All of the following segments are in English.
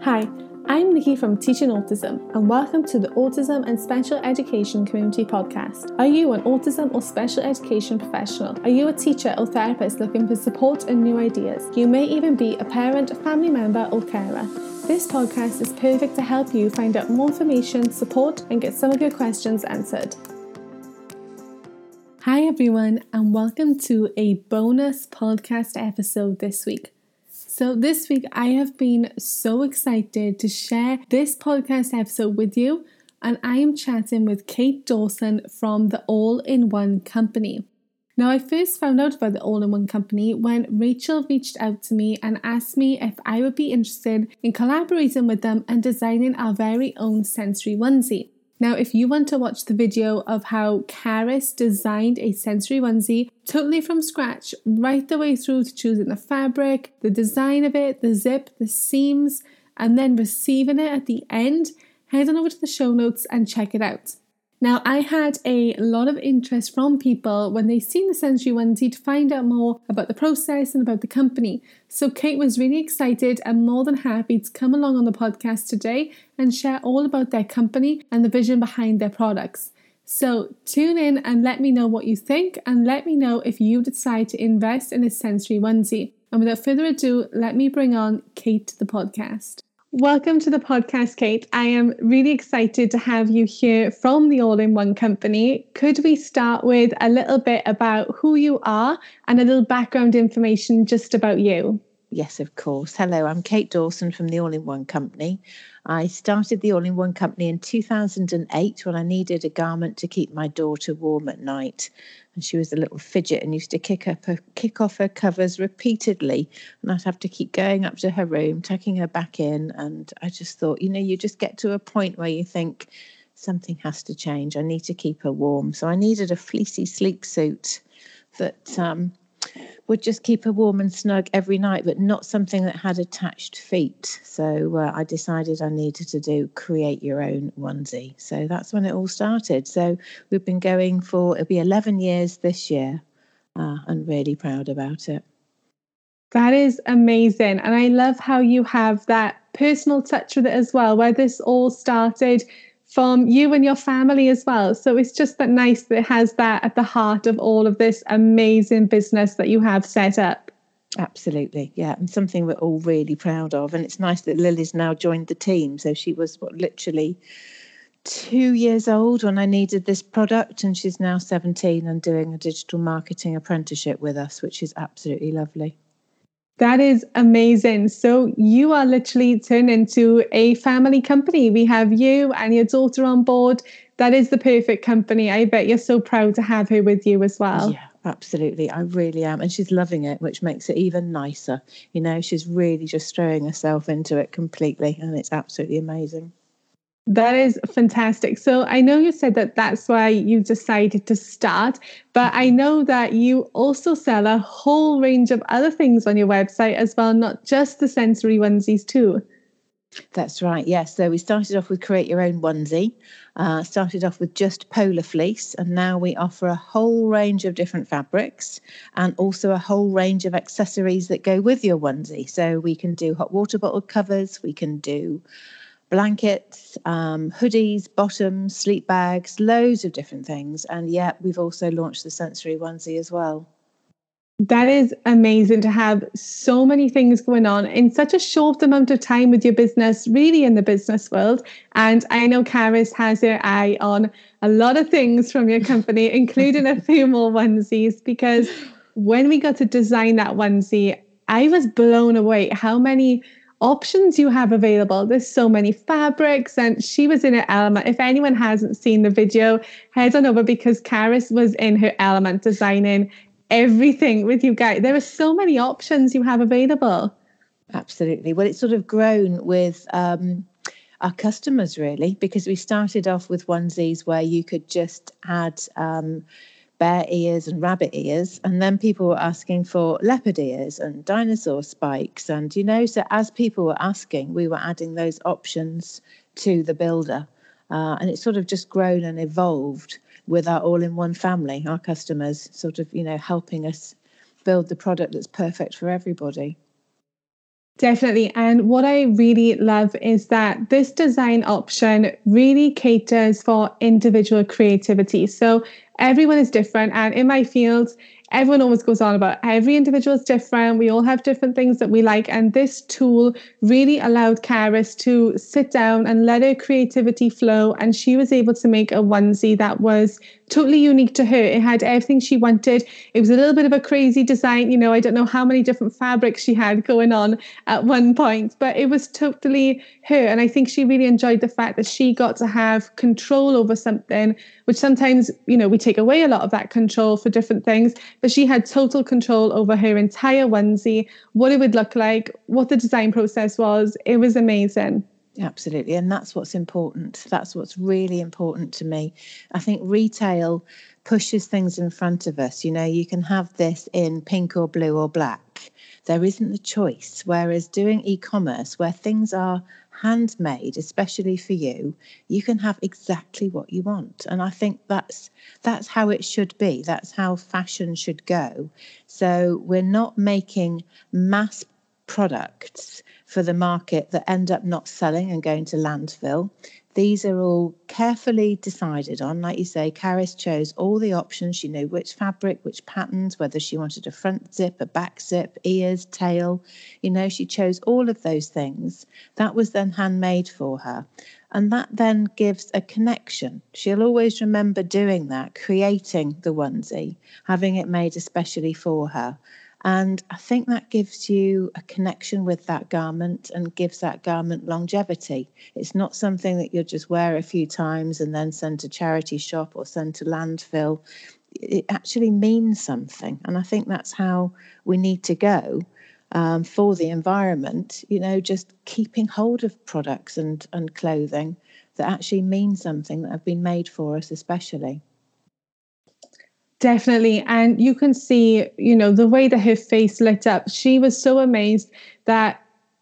Hi, I'm Nikki from Teaching Autism, and welcome to the Autism and Special Education Community Podcast. Are you an autism or special education professional? Are you a teacher or therapist looking for support and new ideas? You may even be a parent, family member, or carer. This podcast is perfect to help you find out more information, support, and get some of your questions answered. Hi everyone, and welcome to a bonus podcast episode this week. So this week I have been so excited to share this podcast episode with you, and I am chatting with Kate Dawson from the All-in-One Company. Now, I first found out about the All-in-One Company when Rachel reached out to me and asked me if I would be interested in collaborating with them and designing our very own sensory onesie. Now, if you want to watch the video of how Caris designed a sensory onesie totally from scratch, right the way through to choosing the fabric, the design of it, the zip, the seams, and then receiving it at the end, head on over to the show notes and check it out. Now, I had a lot of interest from people when they seen the sensory onesie to find out more about the process and about the company. So Kate was really excited and more than happy to come along on the podcast today and share all about their company and the vision behind their products. So tune in and let me know what you think, and let me know if you decide to invest in a sensory onesie. And without further ado, let me bring on Kate to the podcast. Welcome to the podcast, Kate. I am really excited to have you here from the All-in-One Company. Could we start with a little bit about who you are and a little background information just about you? Yes, of course. Hello, I'm Kate Dawson from the All-in-One Company. I started the All-in-One Company in 2008 when I needed a garment to keep my daughter warm at night. And she was a little fidget and used to kick off her covers repeatedly. And I'd have to keep going up to her room, tucking her back in. And I just thought, you just get to a point where you think something has to change. I need to keep her warm. So I needed a fleecy sleep suit that would just keep her warm and snug every night, but not something that had attached feet. So I decided I needed to create your own onesie. So that's when it all started. So we've been going it'll be 11 years this year, and really proud about it. That is amazing. And I love how you have that personal touch with it as well, where this all started from you and your family as well. So it's just that nice that it has that at the heart of all of this amazing business that you have set up. Absolutely, yeah, and something we're all really proud of. And it's nice that Lily's now joined the team. So she was literally 2 years old when I needed this product, and she's now 17 and doing a digital marketing apprenticeship with us, which is absolutely lovely. That is amazing. So you are literally turned into a family company. We have you and your daughter on board. That is the perfect company. I bet you're so proud to have her with you as well. Yeah, absolutely. I really am. And she's loving it, which makes it even nicer. She's really just throwing herself into it completely, and it's absolutely amazing. That is fantastic. So I know you said that that's why you decided to start, but I know that you also sell a whole range of other things on your website as well, not just the sensory onesies too. That's right. Yes. So we started off with Create Your Own Onesie, started off with just polar fleece, and now we offer a whole range of different fabrics and also a whole range of accessories that go with your onesie. So we can do hot water bottle covers, we can do blankets, hoodies, bottoms, sleep bags, loads of different things. And yeah, we've also launched the sensory onesie as well. That is amazing to have so many things going on in such a short amount of time with your business, really in the business world. And I know Caris has her eye on a lot of things from your company, including a few more onesies, because when we got to design that onesie, I was blown away how many options you have available. There's so many fabrics, and she was in her element. If anyone hasn't seen the video, head on over, because Caris was in her element designing everything with you guys. There are so many options you have available. Absolutely. Well, it's sort of grown with our customers, really, because we started off with onesies where you could just add bear ears and rabbit ears, and then people were asking for leopard ears and dinosaur spikes, and so as people were asking, we were adding those options to the builder, and it's sort of just grown and evolved with our all-in-one family, our customers sort of helping us build the product that's perfect for everybody. Definitely. And what I really love is that this design option really caters for individual creativity. So everyone is different. And in my field, everyone always goes on about every individual is different. We all have different things that we like. And this tool really allowed Karis to sit down and let her creativity flow. And she was able to make a onesie that was totally unique to her. It had everything she wanted. It was a little bit of a crazy design. You know, I don't know how many different fabrics she had going on at one point, but it was totally her. And I think she really enjoyed the fact that she got to have control over something, which sometimes, you know, we take away a lot of that control for different things, but she had total control over her entire onesie, what it would look like, what the design process was. It was amazing. Absolutely. And that's what's important. That's what's really important to me. I think retail pushes things in front of us. You know, you can have this in pink or blue or black. There isn't the choice. Whereas doing e-commerce, where things are handmade, especially for you, you can have exactly what you want. And I think that's how it should be. That's how fashion should go. So we're not making mass products for the market that end up not selling and going to landfill. These are all carefully decided on. Like you say, Karis chose all the options. She knew which fabric, which patterns, whether she wanted a front zip, a back zip, ears, tail. You know, she chose all of those things. That was then handmade for her. And that then gives a connection. She'll always remember doing that, creating the onesie, having it made especially for her. And I think that gives you a connection with that garment and gives that garment longevity. It's not something that you'll just wear a few times and then send to charity shop or send to landfill. It actually means something. And I think that's how we need to go for the environment, you know, just keeping hold of products and clothing that actually mean something, that have been made for us especially. Definitely. And you can see, you know, the way that her face lit up. She was so amazed that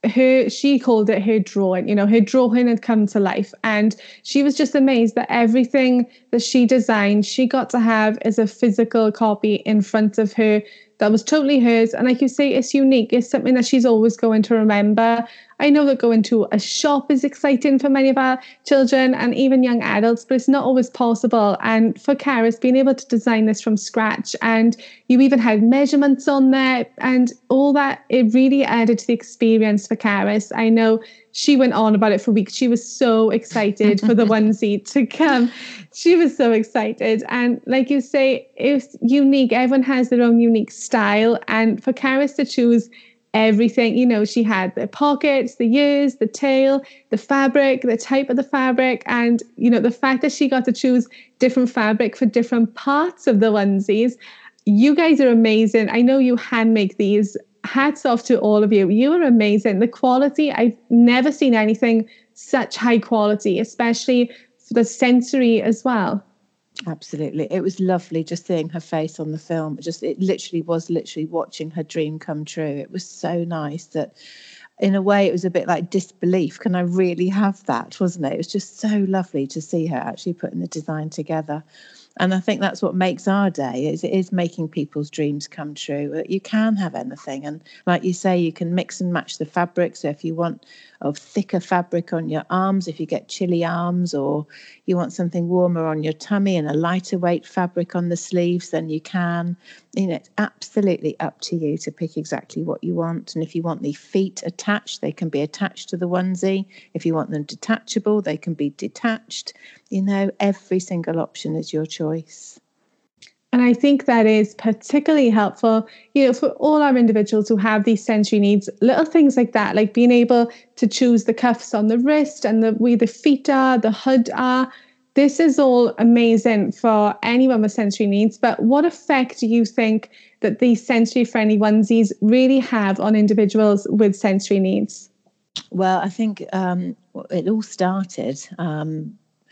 she called it her drawing, you know, her drawing had come to life. And she was just amazed that everything that she designed, she got to have as a physical copy in front of her that was totally hers. And like you say, it's unique. It's something that she's always going to remember. I know that going to a shop is exciting for many of our children and even young adults, but it's not always possible. And for Karis, being able to design this from scratch, and you even had measurements on there and all that, it really added to the experience for Karis. I know she went on about it for weeks. She was so excited for the onesie to come. She was so excited. And like you say, it's unique. Everyone has their own unique style. And for Karis to choose everything, you know, she had the pockets, the ears, the tail, the fabric, the type of the fabric, and, you know, the fact that she got to choose different fabric for different parts of the onesies. You guys are amazing. I know you hand make these. Hats off to all of you. You are amazing. The quality, I've never seen anything such high quality, especially for the sensory as well. Absolutely. It was lovely just seeing her face on the film. It literally was watching her dream come true. It was so nice that in a way it was a bit like disbelief. Can I really have that? Wasn't it? It was just so lovely to see her actually putting the design together. And I think that's what makes our day, is it is making people's dreams come true. You can have anything. And like you say, you can mix and match the fabric. So if you want a thicker fabric on your arms, if you get chilly arms, or you want something warmer on your tummy and a lighter weight fabric on the sleeves, then you can. You know, it's absolutely up to you to pick exactly what you want. And if you want the feet attached, they can be attached to the onesie. If you want them detachable, they can be detached. You know, every single option is your choice. And I think that is particularly helpful, you know, for all our individuals who have these sensory needs, little things like that, like being able to choose the cuffs on the wrist and the way the feet are, the hood are. This is all amazing for anyone with sensory needs. But what effect do you think that these sensory friendly onesies really have on individuals with sensory needs? Well, I think it all started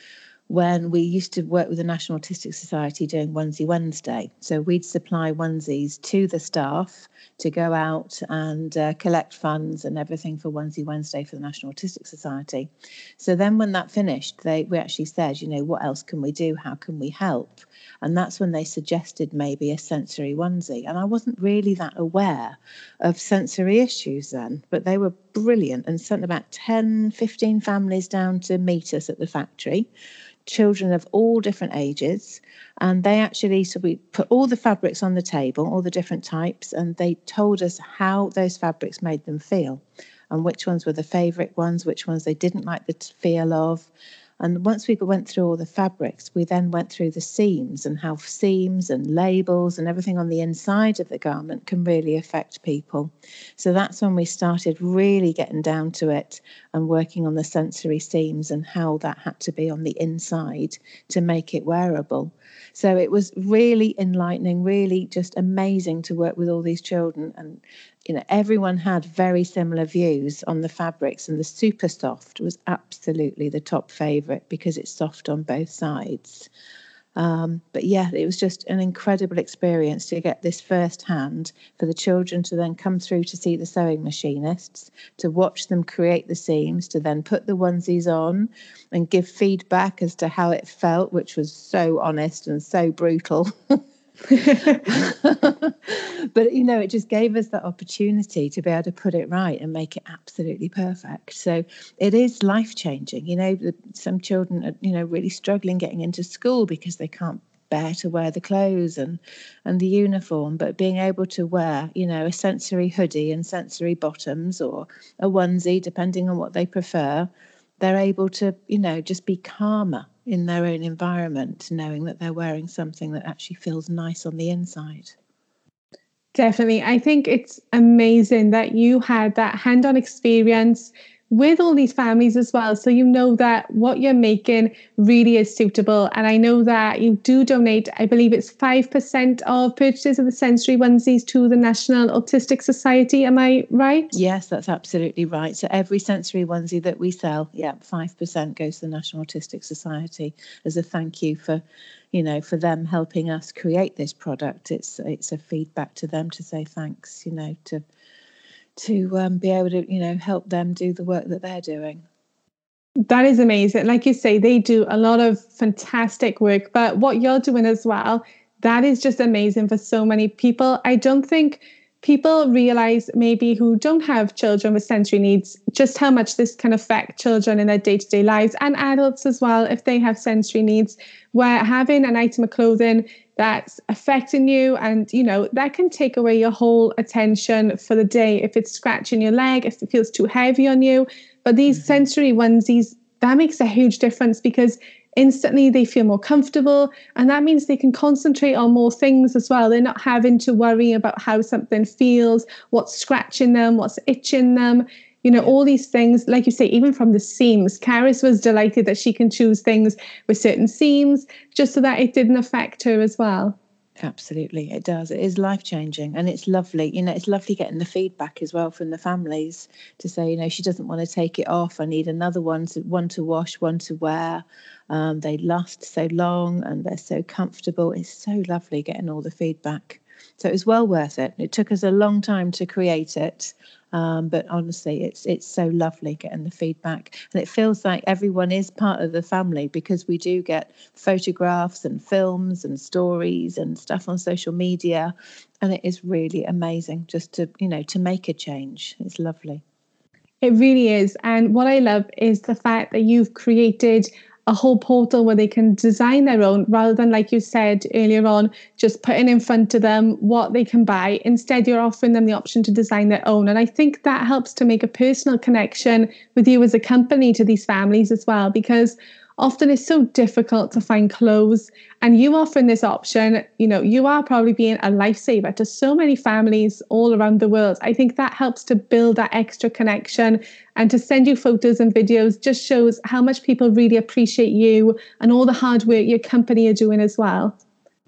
when we used to work with the National Autistic Society doing Onesie Wednesday. So we'd supply onesies to the staff to go out and collect funds and everything for Onesie Wednesday for the National Autistic Society. So then when that finished, we actually said, what else can we do? How can we help? And that's when they suggested maybe a sensory onesie. And I wasn't really that aware of sensory issues then, but they were brilliant and sent about 10, 15 families down to meet us at the factory, children of all different ages. And so we put all the fabrics on the table, all the different types, and they told us how those fabrics made them feel and which ones were the favourite ones, which ones they didn't like the feel of. And once we went through all the fabrics, we then went through the seams and how seams and labels and everything on the inside of the garment can really affect people. So that's when we started really getting down to it and working on the sensory seams and how that had to be on the inside to make it wearable. So it was really enlightening, really just amazing to work with all these children. And everyone had very similar views on the fabrics, and the super soft was absolutely the top favourite because it's soft on both sides. But yeah, it was just an incredible experience to get this firsthand, for the children to then come through to see the sewing machinists, to watch them create the seams, to then put the onesies on and give feedback as to how it felt, which was so honest and so brutal. But it just gave us that opportunity to be able to put it right and make it absolutely perfect. So it is life-changing. Some children are really struggling getting into school because they can't bear to wear the clothes and the uniform, but being able to wear a sensory hoodie and sensory bottoms, or a onesie depending on what they prefer, they're able to just be calmer in their own environment, knowing that they're wearing something that actually feels nice on the inside. Definitely. I think it's amazing that you had that hand-on experience with all these families as well. So that what you're making really is suitable. And I know that you do donate, I believe it's 5% of purchases of the sensory onesies to the National Autistic Society. Am I right? Yes, that's absolutely right. So every sensory onesie that we sell, 5% goes to the National Autistic Society as a thank you for them helping us create this product. It's a feedback to them to say thanks, to be able to, help them do the work that they're doing. That is amazing. Like you say, they do a lot of fantastic work, but what you're doing as well, that is just amazing for so many people. I don't think people realize, maybe who don't have children with sensory needs, just how much this can affect children in their day-to-day lives, and adults as well if they have sensory needs, where having an item of clothing that's affecting you, and that can take away your whole attention for the day. If it's scratching your leg, if it feels too heavy on you. But these sensory onesies, that makes a huge difference, because instantly they feel more comfortable, and that means they can concentrate on more things as well. They're not having to worry about how something feels, what's scratching them, what's itching them. All these things, like you say, even from the seams. Caris was delighted that she can choose things with certain seams just so that it didn't affect her as well. Absolutely, it does. It is life-changing, and it's lovely. It's lovely getting the feedback as well from the families to say, she doesn't want to take it off. I need another one to wash, one to wear. They last so long and they're so comfortable. It's so lovely getting all the feedback. So it was well worth it. It took us a long time to create it. But honestly, it's so lovely getting the feedback, and it feels like everyone is part of the family, because we do get photographs and films and stories and stuff on social media, and it is really amazing just to make a change. It's lovely. It really is. And what I love is the fact that you've created a whole portal where they can design their own, rather than, like you said earlier on, just putting in front of them what they can buy. Instead, you're offering them the option to design their own. And I think that helps to make a personal connection with you as a company to these families as well, because often it's so difficult to find clothes, and you offering this option, you are probably being a lifesaver to so many families all around the world. I think that helps to build that extra connection, and to send you photos and videos just shows how much people really appreciate you and all the hard work your company are doing as well.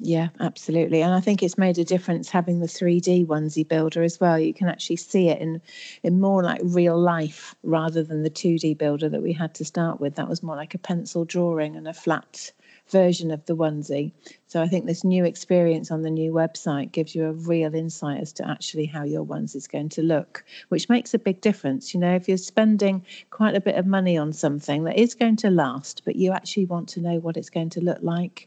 Yeah, absolutely. And I think it's made a difference having the 3D onesie builder as well. You can actually see it in more like real life rather than the 2D builder that we had to start with. That was more like a pencil drawing and a flat version of the onesie. So I think this new experience on the new website gives you a real insight as to actually how your onesie is going to look, which makes a big difference. You know, if you're spending quite a bit of money on something that is going to last, but you actually want to know what it's going to look like,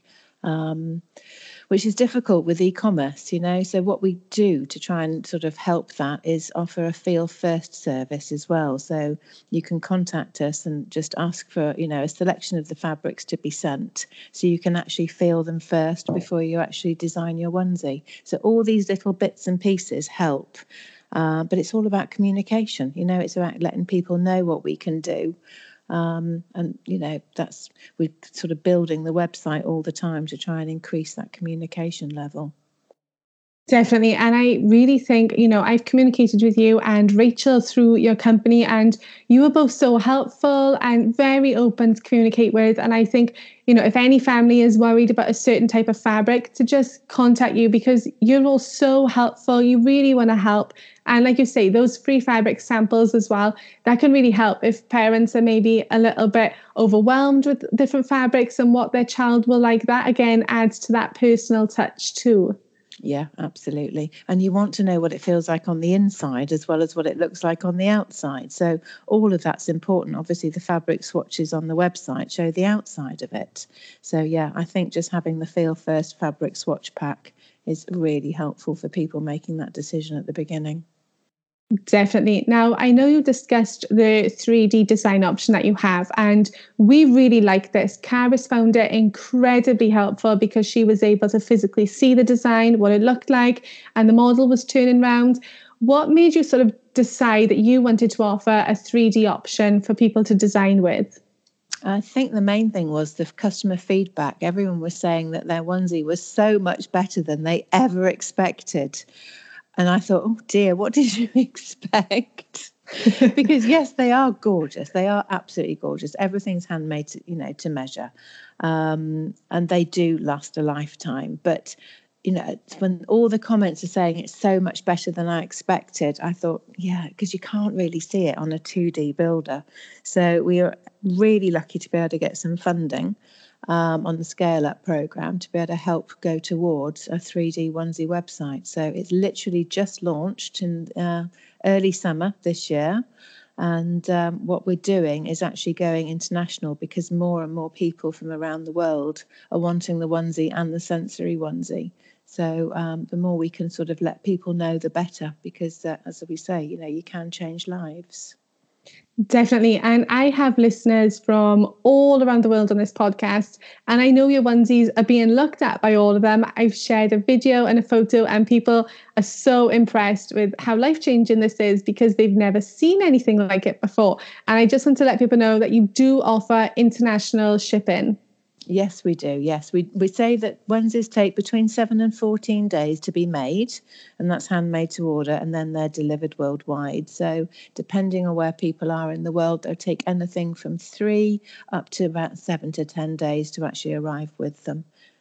which is difficult with e-commerce, you know. So what we do to try and sort of help that is offer a feel first service as well. So you can contact us and just ask for, you know, a selection of the fabrics to be sent, so you can actually feel them first before you actually design your onesie. So all these little bits and pieces help. But it's all about communication, you know. It's about letting people know what we can do. And, you know, we're sort of building the website all the time to try and increase that communication level. Definitely. And I really think, you know, I've communicated with you and Rachel through your company, and you were both so helpful and very open to communicate with. And I think, you know, if any family is worried about a certain type of fabric, to just contact you, because you're all so helpful. You really want to help. And like you say, those free fabric samples as well, that can really help if parents are maybe a little bit overwhelmed with different fabrics and what their child will like. That again adds to that personal touch too. Yeah, absolutely. And you want to know what it feels like on the inside as well as what it looks like on the outside. So all of that's important. Obviously, the fabric swatches on the website show the outside of it. So yeah, I think just having the Feel First fabric swatch pack is really helpful for people making that decision at the beginning. Definitely. Now, I know you discussed the 3D design option that you have, and we really like this. Caris found it incredibly helpful because she was able to physically see the design, what it looked like, and the model was turning around. What made you sort of decide that you wanted to offer a 3D option for people to design with? I think the main thing was the customer feedback. Everyone was saying that their onesie was so much better than they ever expected. And I thought, oh dear, what did you expect? Because yes, they are gorgeous. They are absolutely gorgeous. Everything's handmade, to measure, and they do last a lifetime. But when all the comments are saying it's so much better than I expected, I thought, yeah, because you can't really see it on a 2D builder. So we are really lucky to be able to get some funding on the Scale Up programme to be able to help go towards a 3D onesie website. So it's literally just launched in early summer this year. And what we're doing is actually going international, because more and more people from around the world are wanting the onesie and the sensory onesie. So the more we can sort of let people know, the better, because as we say, you can change lives. Definitely. And I have listeners from all around the world on this podcast, and I know your onesies are being looked at by all of them. I've shared a video and a photo, and people are so impressed with how life-changing this is because they've never seen anything like it before. And I just want to let people know that you do offer international shipping. Yes, we do. Yes, we say that onesies take between 7 and 14 days to be made, and that's handmade to order, and then they're delivered worldwide. So depending on where people are in the world, they'll take anything from 3 up to about 7 to 10 days to actually arrive with them.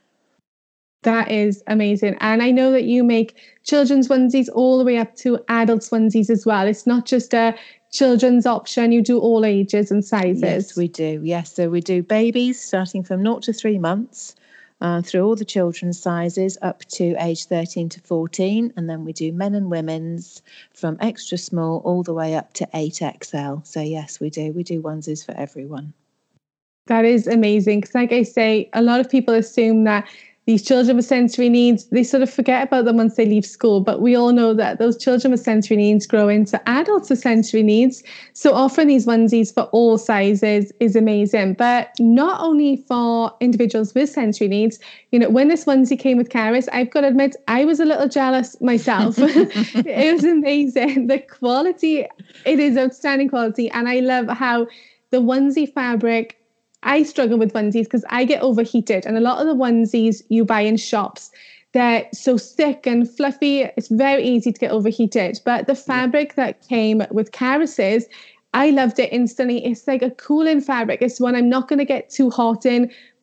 That is amazing. And I know that you make children's onesies all the way up to adults onesies as well. It's not just a children's option, you do all ages and sizes. Yes, we do. Yes, so we do babies starting from 0 to 3 months through all the children's sizes up to age 13 to 14. And then we do men and women's from extra small all the way up to 8XL. So yes, we do. We do onesies for everyone. That is amazing. Because like I say, a lot of people assume that these children with sensory needs, they sort of forget about them once they leave school. But we all know that those children with sensory needs grow into adults with sensory needs. So offering these onesies for all sizes is amazing. But not only for individuals with sensory needs. When this onesie came with Caris, I've got to admit, I was a little jealous myself. It was amazing. The quality, it is outstanding quality. And I love how the onesie fabric, I struggle with onesies because I get overheated, and a lot of the onesies you buy in shops, they're so thick and fluffy, it's very easy to get overheated. But the fabric that came with Caris's, I loved it instantly. It's like a cooling fabric. It's one I'm not going to get too hot in,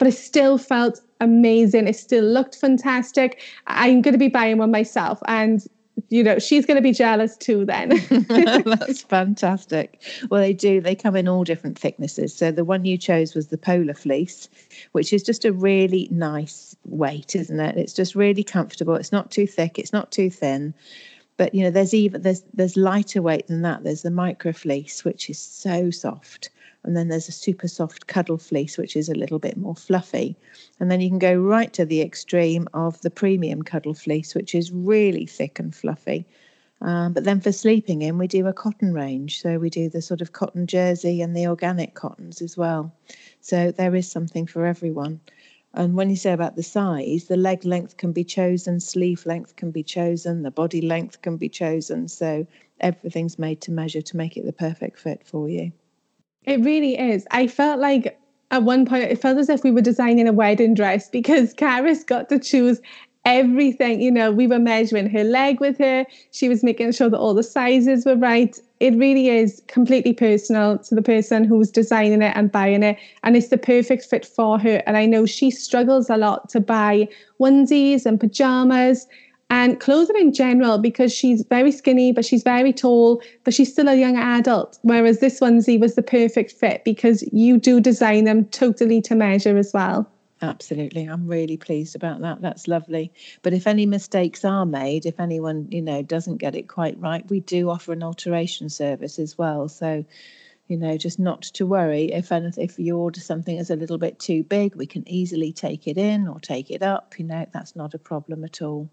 but it still felt amazing. It still looked fantastic. I'm going to be buying one myself, and she's going to be jealous too then. That's fantastic. Well, they come in all different thicknesses. So the one you chose was the Polar Fleece, which is just a really nice weight, isn't it? It's just really comfortable. It's not too thick, it's not too thin. But there's lighter weight than that. There's the Micro Fleece, which is so soft. And then there's a super soft Cuddle Fleece, which is a little bit more fluffy. And then you can go right to the extreme of the Premium Cuddle Fleece, which is really thick and fluffy. But then for sleeping in, we do a cotton range. So we do the sort of cotton jersey and the organic cottons as well. So there is something for everyone. And when you say about the size, the leg length can be chosen, sleeve length can be chosen, the body length can be chosen. So everything's made to measure to make it the perfect fit for you. It really is. I felt like at one point, it felt as if we were designing a wedding dress, because Karis got to choose everything. We were measuring her leg with her. She was making sure that all the sizes were right. It really is completely personal to the person who's designing it and buying it. And it's the perfect fit for her. And I know she struggles a lot to buy onesies and pajamas and clothing in general, because she's very skinny, but she's very tall, but she's still a young adult. Whereas this onesie was the perfect fit, because you do design them totally to measure as well. Absolutely. I'm really pleased about that. That's lovely. But if any mistakes are made, if anyone, doesn't get it quite right, we do offer an alteration service as well. So, just not to worry. If you order something that's a little bit too big, we can easily take it in or take it up. That's not a problem at all.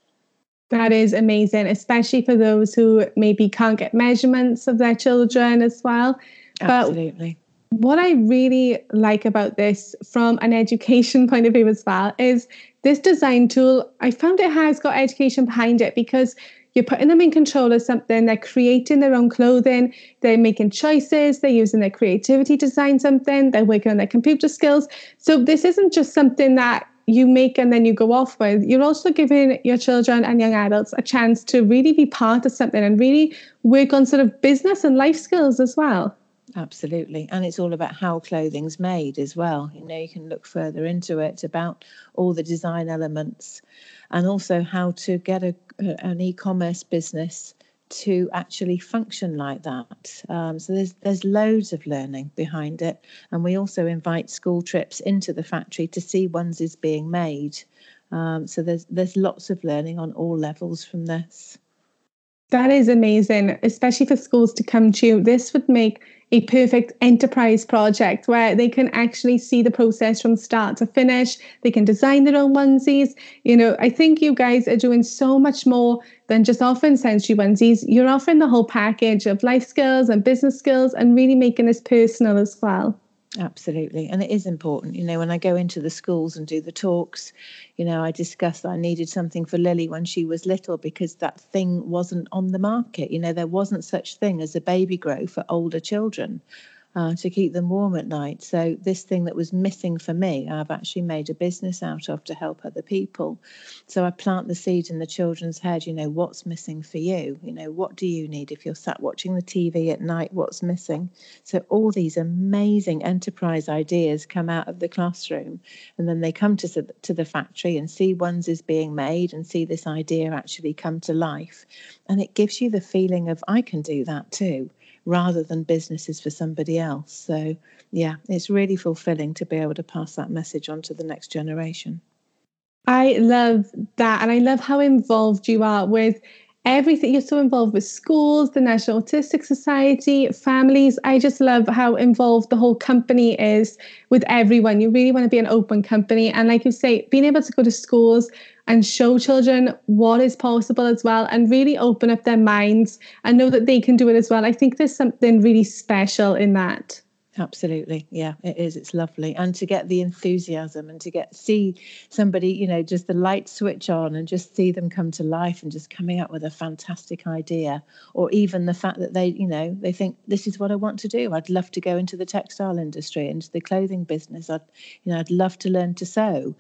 That is amazing, especially for those who maybe can't get measurements of their children as well. Absolutely. But what I really like about this from an education point of view as well is this design tool. I found it has got education behind it, because you're putting them in control of something. They're creating their own clothing. They're making choices. They're using their creativity to design something. They're working on their computer skills. So this isn't just something that you make and then you go off with. You're also giving your children and young adults a chance to really be part of something and really work on sort of business and life skills as well. Absolutely. And it's all about how clothing's made as well. You can look further into it about all the design elements, and also how to get an e-commerce business to actually function like that. So there's loads of learning behind it. And we also invite school trips into the factory to see onesies being made. So there's lots of learning on all levels from this. That is amazing, especially for schools to come to you. This would make a perfect enterprise project where they can actually see the process from start to finish. They can design their own onesies. I think you guys are doing so much more than just offering sensory onesies. You're offering the whole package of life skills and business skills, and really making this personal as well. Absolutely. And it is important, when I go into the schools and do the talks, I discuss that I needed something for Lily when she was little, because that thing wasn't on the market. There wasn't such thing as a baby grow for older children. To keep them warm at night. So this thing that was missing for me, I've actually made a business out of to help other people. So I plant the seed in the children's head, what's missing for you? What do you need? If you're sat watching the TV at night, what's missing? So all these amazing enterprise ideas come out of the classroom, and then they come to the factory and see onesies being made and see this idea actually come to life. And it gives you the feeling of, I can do that too, rather than businesses for somebody else. So, yeah, it's really fulfilling to be able to pass that message on to the next generation. I love that. And I love how involved you are with everything. You're so involved with schools, the National Autistic Society, families. I just love how involved the whole company is with everyone. You really want to be an open company. And like you say, being able to go to schools and show children what is possible as well, and really open up their minds and know that they can do it as well. I think there's something really special in that. Absolutely. Yeah, it is. It's lovely. And to get the enthusiasm and to see somebody, just the light switch on and just see them come to life and just coming up with a fantastic idea, or even the fact that they think, this is what I want to do. I'd love to go into the textile industry, into the clothing business. I'd love to learn to sew.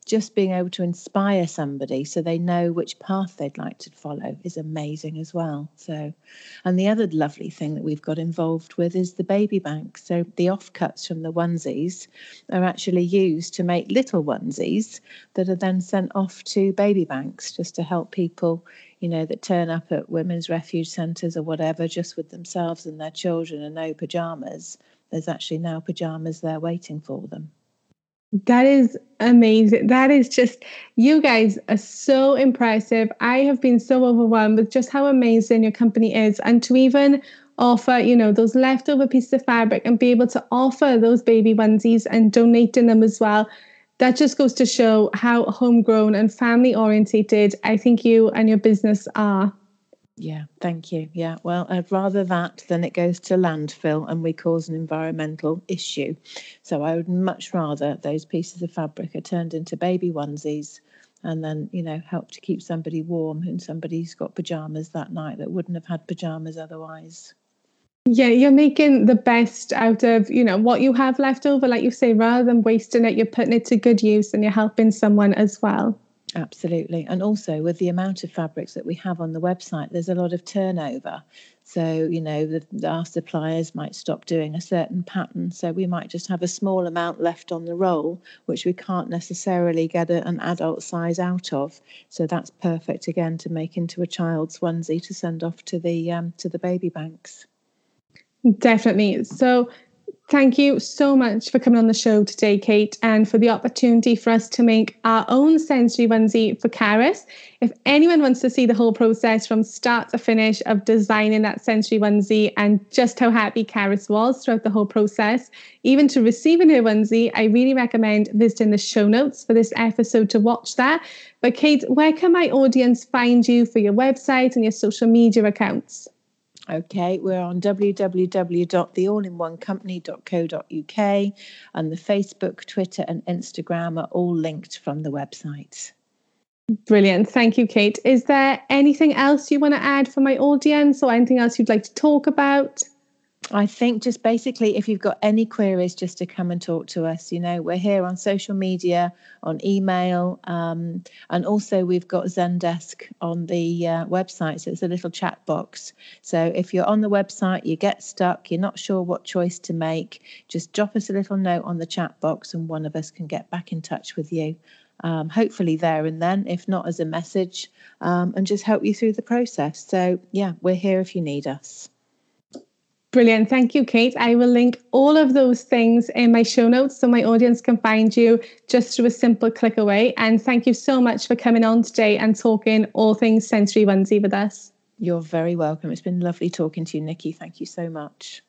just being able to inspire somebody so they know which path they'd like to follow is amazing as well. So, and the other lovely thing that we've got involved with is the baby bank. So the offcuts from the onesies are actually used to make little onesies that are then sent off to baby banks, just to help people, that turn up at women's refuge centres or whatever, just with themselves and their children and no pyjamas. There's actually now pyjamas there waiting for them. That is amazing. That is just, you guys are so impressive. I have been so overwhelmed with just how amazing your company is. And to even offer, those leftover pieces of fabric and be able to offer those baby onesies and donating them as well. That just goes to show how homegrown and family orientated I think you and your business are. Yeah, thank you. Yeah, well, I'd rather that than it goes to landfill and we cause an environmental issue. So I would much rather those pieces of fabric are turned into baby onesies and then, help to keep somebody warm and somebody's got pyjamas that night that wouldn't have had pyjamas otherwise. Yeah, you're making the best out of, what you have left over. Like you say, rather than wasting it, you're putting it to good use and you're helping someone as well. Absolutely. And also with the amount of fabrics that we have on the website, there's a lot of turnover. So, our suppliers might stop doing a certain pattern. So we might just have a small amount left on the roll, which we can't necessarily get an adult size out of. So that's perfect, again, to make into a child's onesie to send off to the baby banks. Definitely. So thank you so much for coming on the show today, Kate, and for the opportunity for us to make our own sensory onesie for Caris. If anyone wants to see the whole process from start to finish of designing that sensory onesie and just how happy Caris was throughout the whole process, even to receiving her onesie, I really recommend visiting the show notes for this episode to watch that. But Kate, where can my audience find you for your website and your social media accounts? Okay, we're on www.theallinOneCompany.co.uk and the Facebook, Twitter and Instagram are all linked from the website. Brilliant. Thank you, Kate. Is there anything else you want to add for my audience or anything else you'd like to talk about? I think just basically, if you've got any queries, just to come and talk to us. We're here on social media, on email, and also we've got Zendesk on the website. So it's a little chat box. So if you're on the website, you get stuck, you're not sure what choice to make, just drop us a little note on the chat box and one of us can get back in touch with you. Hopefully there and then, if not as a message, and just help you through the process. So yeah, we're here if you need us. Brilliant. Thank you, Kate. I will link all of those things in my show notes so my audience can find you just through a simple click away. And thank you so much for coming on today and talking all things sensory onesie with us. You're very welcome. It's been lovely talking to you, Nikki. Thank you so much.